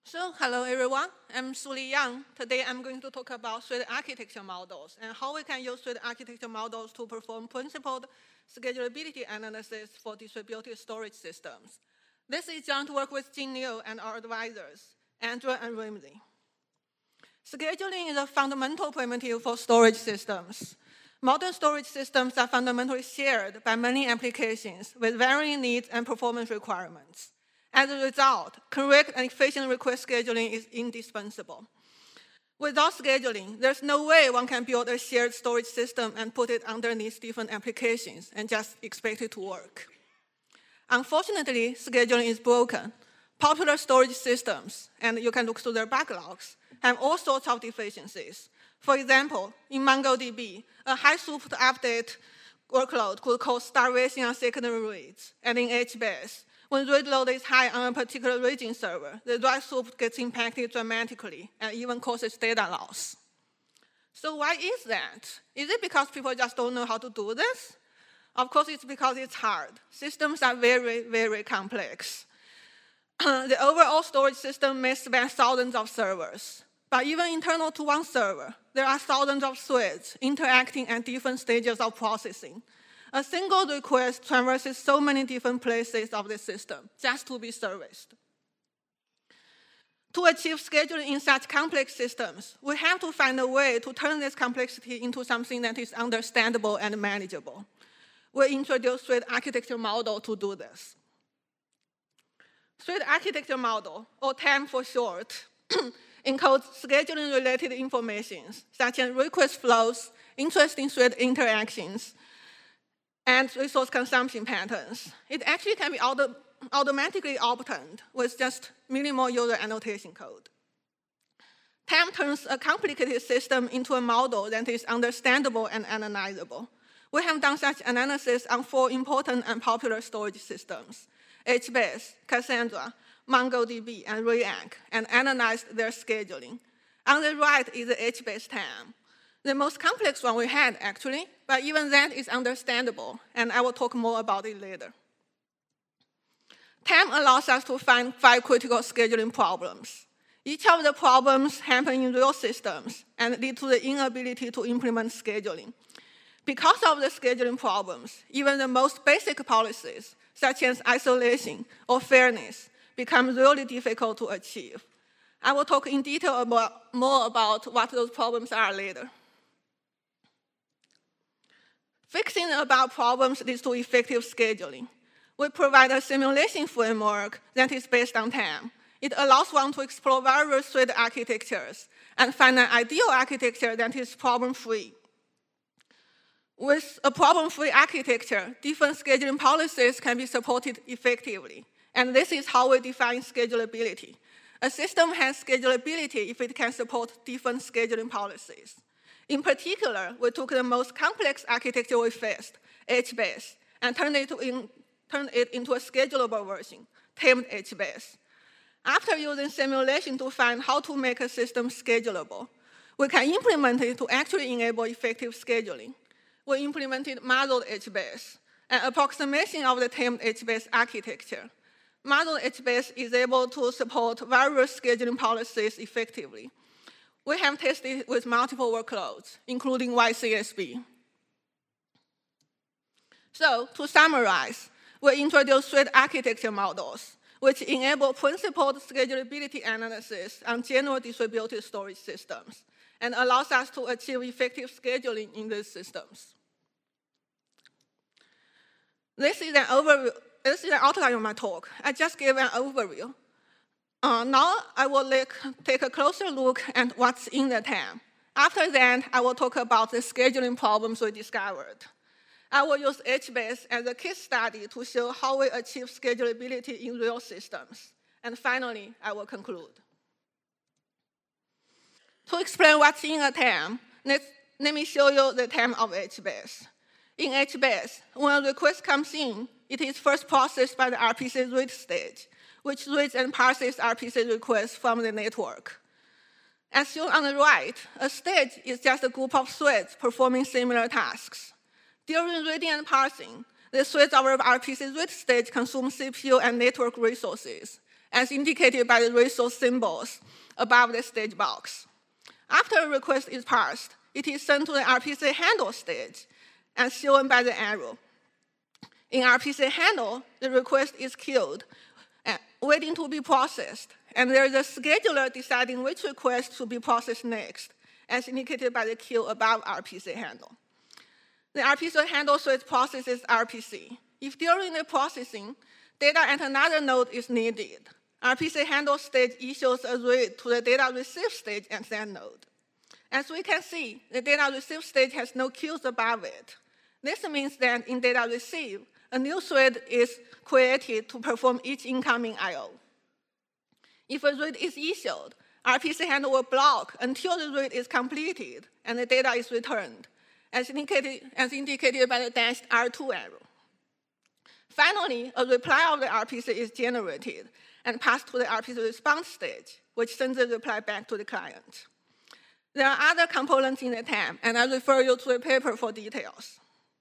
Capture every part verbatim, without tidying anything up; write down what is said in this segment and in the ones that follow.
So, hello everyone, I'm Suli Yang. Today I'm going to talk about thread architecture models and how we can use thread architecture models to perform principled schedulability analysis for distributed storage systems. This is joint work with Jing Liu and our advisors, Andrew and Ramsey. Scheduling is a fundamental primitive for storage systems. Modern storage systems are fundamentally shared by many applications with varying needs and performance requirements. As a result, correct and efficient request scheduling is indispensable. Without scheduling, there's no way one can build a shared storage system and put it underneath different applications and just expect it to work. Unfortunately, scheduling is broken. Popular storage systems, and you can look through their backlogs, have all sorts of deficiencies. For example, in MongoDB, a high-throughput update workload could cause starvation on secondary reads, and in H B A S, when read load is high on a particular region server, the write throughput gets impacted dramatically and even causes data loss. So why is that? Is it because people just don't know how to do this? Of course, it's because it's hard. Systems are very, very complex. The overall storage system may span thousands of servers. But even internal to one server, there are thousands of threads interacting at different stages of processing. A single request traverses so many different places of the system just to be serviced. To achieve scheduling in such complex systems, we have to find a way to turn this complexity into something that is understandable and manageable. We introduced thread architecture model to do this. Thread architecture model, or T A M for short, encodes scheduling-related information, such as request flows, interesting thread interactions, and resource consumption patterns. It actually can be auto automatically obtained with just minimal user annotation code. T A M turns a complicated system into a model that is understandable and analyzable. We have done such analysis on four important and popular storage systems: H B A S, Cassandra, MongoDB, and React, and analyzed their scheduling. On the right is the H B A S T A M. The most complex one we had, actually, but even that is understandable, and I will talk more about it later. T A M allows us to find five critical scheduling problems. Each of the problems happen in real systems and lead to the inability to implement scheduling. Because of the scheduling problems, even the most basic policies, such as isolation or fairness, become really difficult to achieve. I will talk in detail about, more about what those problems are later. Fixing the above problems leads to effective scheduling. We provide a simulation framework that is based on T A M. It allows one to explore various thread architectures and find an ideal architecture that is problem-free. With a problem-free architecture, different scheduling policies can be supported effectively. And this is how we define schedulability. A system has schedulability if it can support different scheduling policies. In particular, we took the most complex architecture we faced, H B A S, and turned it, in, turned it into a schedulable version, tamed H B A S. After using simulation to find how to make a system schedulable, we can implement it to actually enable effective scheduling. We implemented modeled H B A S, an approximation of the tamed H B A S architecture. Modeled H B A S is able to support various scheduling policies effectively. We have tested it with multiple workloads, including Y C S B. So, to summarize, we introduced thread architecture models, which enable principled schedulability analysis on general distributed storage systems, and allows us to achieve effective scheduling in these systems. This is an overview. This is an outline of my talk. I just gave an overview. Uh, now I will like, take a closer look at what's in the T A M. After that, I will talk about the scheduling problems we discovered. I will use H B A S as a case study to show how we achieve schedulability in real systems. And finally, I will conclude. To explain what's in a T A M, let's, let me show you the T A M of H B A S. In H B A S, when a request comes in, it is first processed by the R P C read stage, which reads and parses R P C requests from the network. As shown on the right, a stage is just a group of threads performing similar tasks. During reading and parsing, the threads of our R P C read stage consume C P U and network resources, as indicated by the resource symbols above the stage box. After a request is parsed, it is sent to the R P C handle stage, as shown by the arrow. In R P C handle, the request is queued, waiting to be processed, and there is a scheduler deciding which request to be processed next, as indicated by the queue above R P C handle. The R P C handle switch processes R P C. If during the processing, data at another node is needed, R P C handle stage issues a read to the data receive stage at that node. As we can see, the data receive stage has no queues above it. This means that in data receive, a new thread is created to perform each incoming I O. If a read is issued, R P C handle will block until the read is completed and the data is returned, as indicated, as indicated by the dashed R two arrow. Finally, a reply of the R P C is generated and passed to the R P C response stage, which sends the reply back to the client. There are other components in the T A M, and I refer you to the paper for details.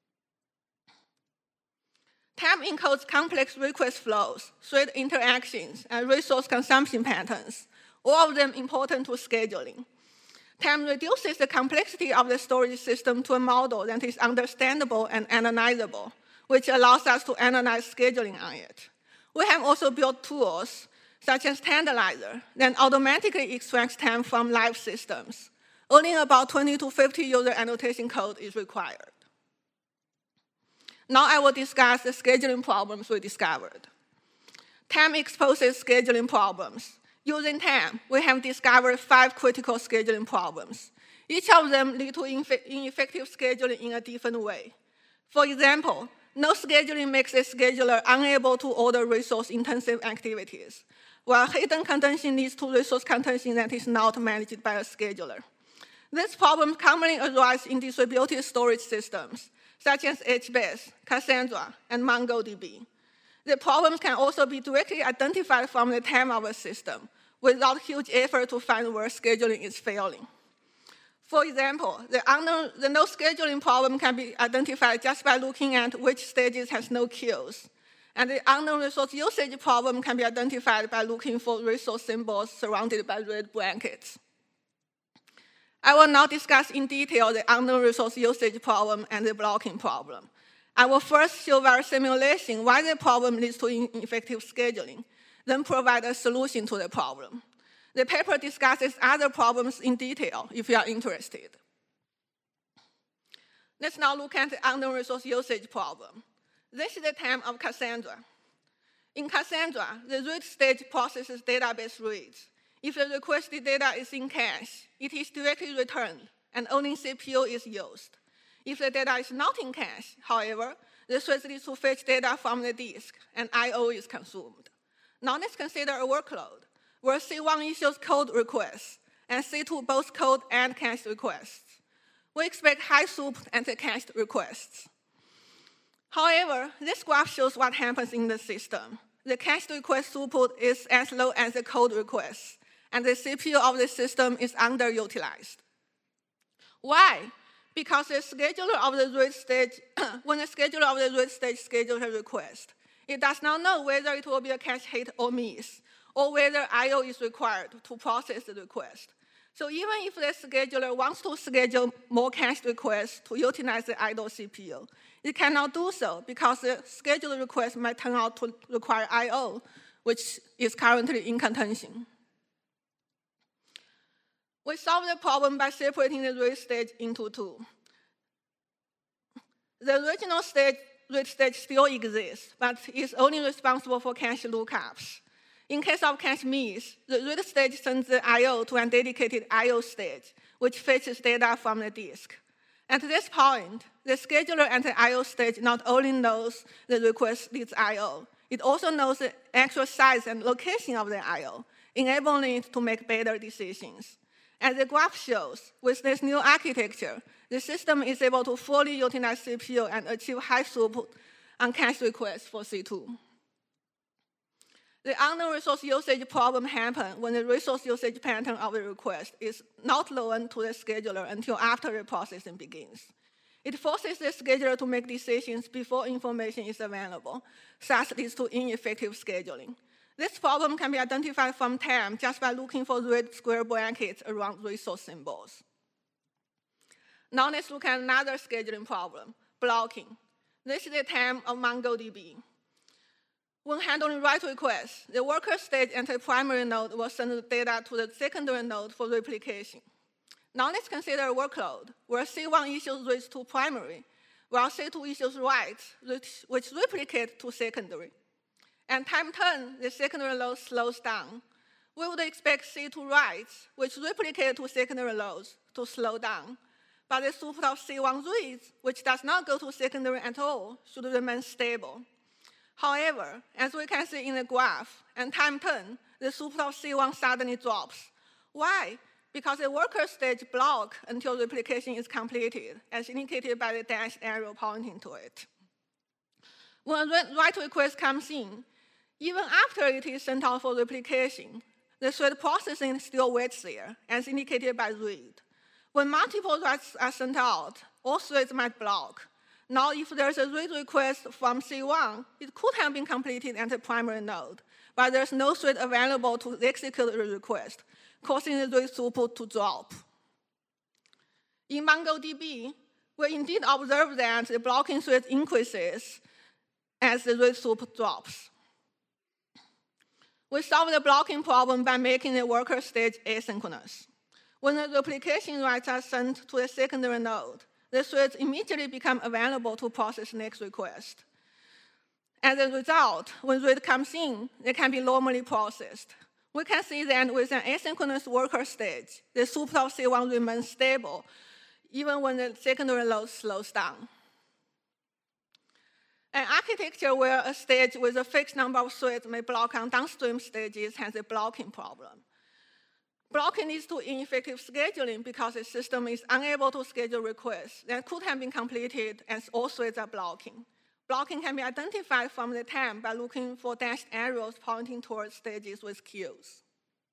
T A M encodes complex request flows, thread interactions, and resource consumption patterns, all of them important to scheduling. T A M reduces the complexity of the storage system to a model that is understandable and analyzable, which allows us to analyze scheduling on it. We have also built tools, such as Tandalizer, that automatically extracts T A M from live systems. Only about twenty to fifty user annotation code is required. Now I will discuss the scheduling problems we discovered. T A M exposes scheduling problems. Using T A M, we have discovered five critical scheduling problems. Each of them lead to ineffective scheduling in a different way. For example, no scheduling makes a scheduler unable to order resource-intensive activities, while hidden contention leads to resource contention that is not managed by a scheduler. This problem commonly arises in distributed storage systems, such as H B A S, Cassandra, and MongoDB. The problems can also be directly identified from the T A M of a system, without huge effort to find where scheduling is failing. For example, the, unknown, the no scheduling problem can be identified just by looking at which stages has no queues. And the unknown resource usage problem can be identified by looking for resource symbols surrounded by red brackets. I will now discuss in detail the unknown resource usage problem and the blocking problem. I will first show via simulation why the problem leads to ineffective scheduling, then provide a solution to the problem. The paper discusses other problems in detail if you are interested. Let's now look at the unknown resource usage problem. This is the T A M of Cassandra. In Cassandra, the read stage processes database reads. If the requested data is in cache, it is directly returned, and only C P U is used. If the data is not in cache, however, the thread needs to fetch data from the disk, and I O is consumed. Now let's consider a workload, where C one issues code requests, and C two both code and cache requests. We expect high throughput at the cached requests. However, this graph shows what happens in the system. The cached request throughput is as low as the code requests, and the C P U of the system is underutilized. Why? Because the scheduler of the read stage, when the scheduler of the read stage schedules a request, it does not know whether it will be a cache hit or miss, or whether I O is required to process the request. So even if the scheduler wants to schedule more cached requests to utilize the idle C P U, it cannot do so because the scheduled request might turn out to require I O, which is currently in contention. We solve the problem by separating the read stage into two. The original stage, read stage still exists, but is only responsible for cache lookups. In case of cache miss, the read stage sends the I O to a dedicated I O stage, which fetches data from the disk. At this point, the scheduler at the I O stage not only knows the request needs I O, it also knows the actual size and location of the I O, enabling it to make better decisions. As the graph shows, with this new architecture, the system is able to fully utilize C P U and achieve high throughput on cache requests for C two. The unknown resource usage problem happens when the resource usage pattern of the request is not known to the scheduler until after the processing begins. It forces the scheduler to make decisions before information is available, thus leads to ineffective scheduling. This problem can be identified from T A M just by looking for red square blankets around resource symbols. Now let's look at another scheduling problem, blocking. This is the T A M of MongoDB. When handling write requests, the worker stage enters primary node will send the data to the secondary node for replication. Now let's consider a workload where C one issues reads to primary, while C two issues writes, which replicate to secondary. And time ten, the secondary load slows down. We would expect C two writes, which replicate to secondary loads, to slow down. But the throughput of C one reads, which does not go to secondary at all, should remain stable. However, as we can see in the graph, at time ten, the throughput of C one suddenly drops. Why? Because the worker stage blocks until replication is completed, as indicated by the dashed arrow pointing to it. When a write request comes in, even after it is sent out for replication, the thread processing still waits there, as indicated by read. When multiple writes are sent out, all threads might block. Now, if there's a read request from C one, it could have been completed at the primary node, but there's no thread available to execute the request, causing the read throughput to drop. In MongoDB, we indeed observe that the blocking thread increases as the read throughput drops. We solve the blocking problem by making the worker stage asynchronous. When the replication writes are sent to the secondary node, the threads immediately become available to process next request. As a result, when read comes in, they can be normally processed. We can see that with an asynchronous worker stage, the throughput of C one remains stable, even when the secondary load slows down. An architecture where a stage with a fixed number of threads may block on downstream stages has a blocking problem. Blocking leads to ineffective scheduling because the system is unable to schedule requests that could have been completed as all threads are blocking. Blocking can be identified from the T A M by looking for dashed arrows pointing towards stages with queues.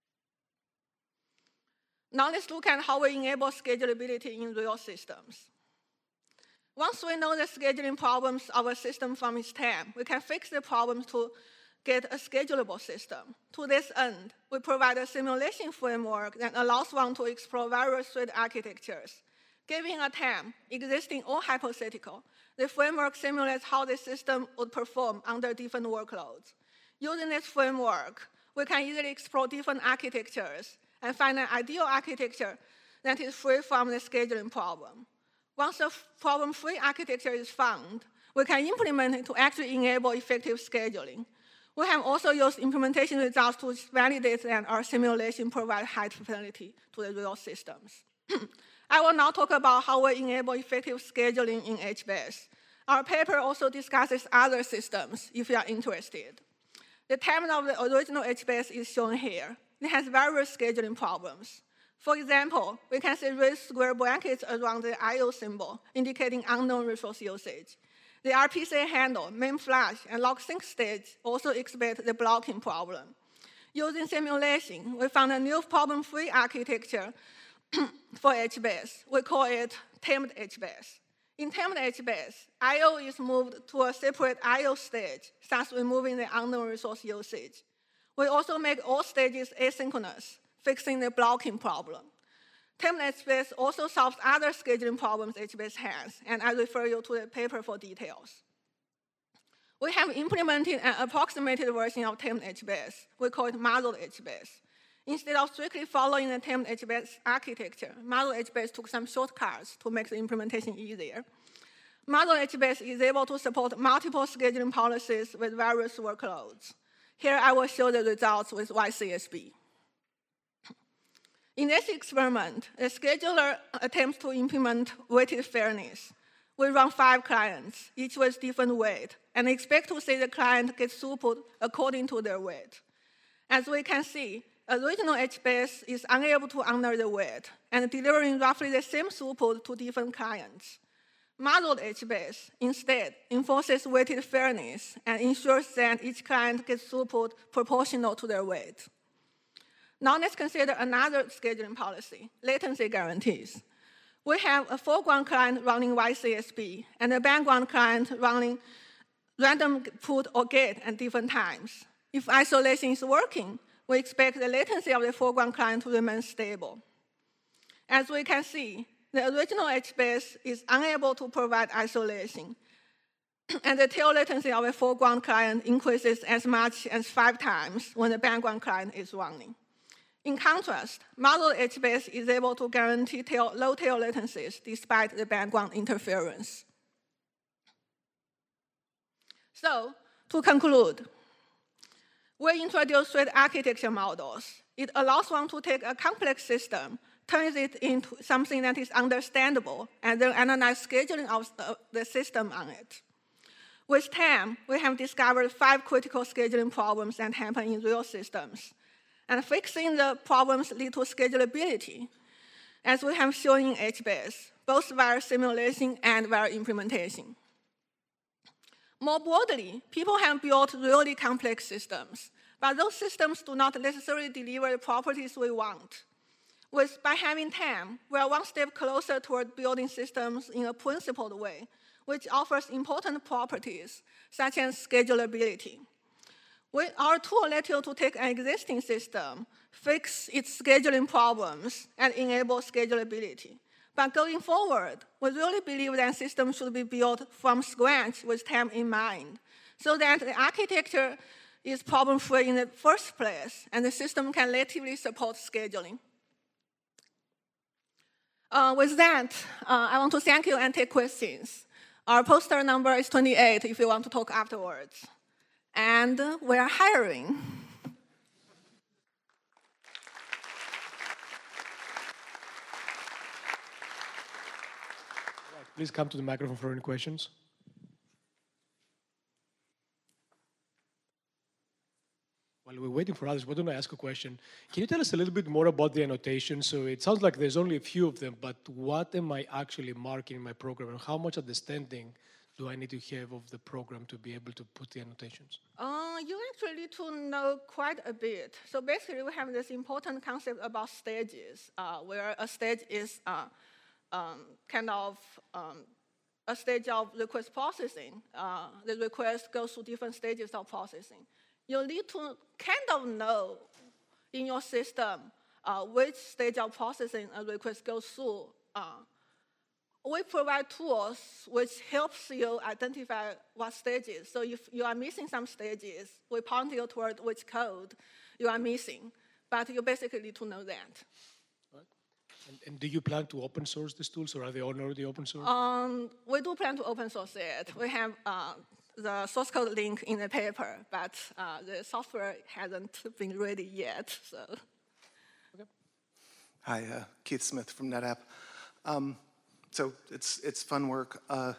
Now let's look at how we enable schedulability in real systems. Once we know the scheduling problems of a system from its T A M, we can fix the problems to get a schedulable system. To this end, we provide a simulation framework that allows one to explore various thread architectures. Given a T A M, existing or hypothetical, the framework simulates how the system would perform under different workloads. Using this framework, we can easily explore different architectures and find an ideal architecture that is free from the scheduling problem. Once a problem-free architecture is found, we can implement it to actually enable effective scheduling. We have also used implementation results to validate that our simulation provides high fidelity to the real systems. I will now talk about how we enable effective scheduling in H B A S. Our paper also discusses other systems, if you are interested. The timeline of the original H B A S is shown here. It has various scheduling problems. For example, we can see red square brackets around the I O symbol, indicating unknown resource usage. The R P C handle, main flash, and log sync stage also exhibit the blocking problem. Using simulation, we found a new problem-free architecture for H B A S. We call it tamed H B A S. In tamed H B A S, I O is moved to a separate I O stage, thus removing the unknown resource usage. We also make all stages asynchronous, fixing the blocking problem. Tamed H B A S also solves other scheduling problems H B A S has, and I refer you to the paper for details. We have implemented an approximated version of tamed H B A S. We call it modeled H B A S. Instead of strictly following the tamed H B A S architecture, modeled H B A S took some shortcuts to make the implementation easier. Modeled H B A S is able to support multiple scheduling policies with various workloads. Here I will show the results with Y C S B. In this experiment, the scheduler attempts to implement weighted fairness. We run five clients, each with different weight, and expect to see the client get throughput according to their weight. As we can see, original H B A S is unable to honor the weight and delivering roughly the same throughput to different clients. Modeled H B A S instead enforces weighted fairness and ensures that each client gets throughput proportional to their weight. Now let's consider another scheduling policy, latency guarantees. We have a foreground client running Y C S B and a background client running random put or get at different times. If isolation is working, we expect the latency of the foreground client to remain stable. As we can see, the original H base is unable to provide isolation, and the tail latency of a foreground client increases as much as five times when the background client is running. In contrast, modeled H base is able to guarantee tail, low tail latencies despite the background interference. So, to conclude, we introduce thread architecture models. It allows one to take a complex system, turns it into something that is understandable, and then analyze scheduling of the system on it. With T A M, we have discovered five critical scheduling problems that happen in real systems. And fixing the problems lead to scalability, as we have shown in H base, both via simulation and via implementation. More broadly, people have built really complex systems, but those systems do not necessarily deliver the properties we want. With, by having T A M, we are one step closer toward building systems in a principled way, which offers important properties, such as scalability. We, our tool lets you to take an existing system, fix its scheduling problems, and enable scalability. But going forward, we really believe that systems should be built from scratch with T A M in mind, so that the architecture is problem-free in the first place, and the system can natively support scheduling. Uh, with that, uh, I want to thank you and take questions. Our poster number is twenty-eight if you want to talk afterwards. And we are hiring. Please come to the microphone for any questions. While we're waiting for others, why don't I ask a question? Can you tell us a little bit more about the annotation? So it sounds like there's only a few of them, but what am I actually marking in my program, and how much understanding do I need to have of the program to be able to put the annotations? Uh, you actually need to know quite a bit. So basically, we have this important concept about stages, uh, where a stage is uh, um, kind of um, a stage of request processing. Uh, the request goes through different stages of processing. You need to kind of know in your system uh, which stage of processing a request goes through. Uh, we provide tools which helps you identify what stages. So if you are missing some stages, we point you toward which code you are missing. But you basically need to know that. Right. And, and do you plan to open source these tools, or are they already open source? Um, we do plan to open source it. We have uh, the source code link in the paper, but uh, the software hasn't been ready yet. So. Okay. Hi, uh, Keith Smith from NetApp. Um, so it's it's fun work. Uh,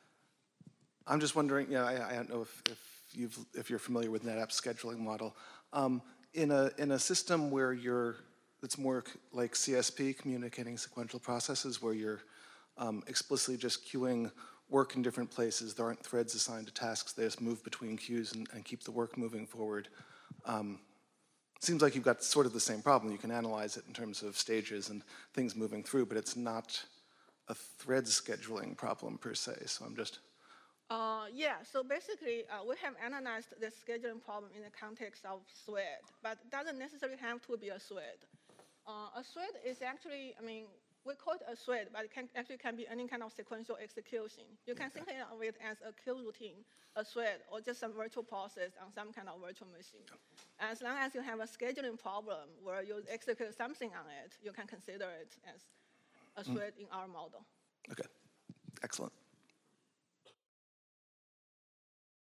I'm just wondering. Yeah, I, I don't know if if you've if you're familiar with NetApp's scheduling model. Um, in a in a system where you're it's more like C S P, communicating sequential processes, where you're um, explicitly just queuing work in different places. There aren't threads assigned to tasks. They just move between queues and, and keep the work moving forward. Um, seems like you've got sort of the same problem. You can analyze it in terms of stages and things moving through, but it's not a thread scheduling problem per se. So I'm just... Uh, yeah, so basically uh, we have analyzed the scheduling problem in the context of thread, but it doesn't necessarily have to be a thread. Uh, a thread is actually, I mean, we call it a thread, but it can actually can be any kind of sequential execution. You can think of it as a kill routine, a thread, or just some virtual process on some kind of virtual machine. As long as you have a scheduling problem where you execute something on it, you can consider it as a thread mm. in our model. Okay, excellent.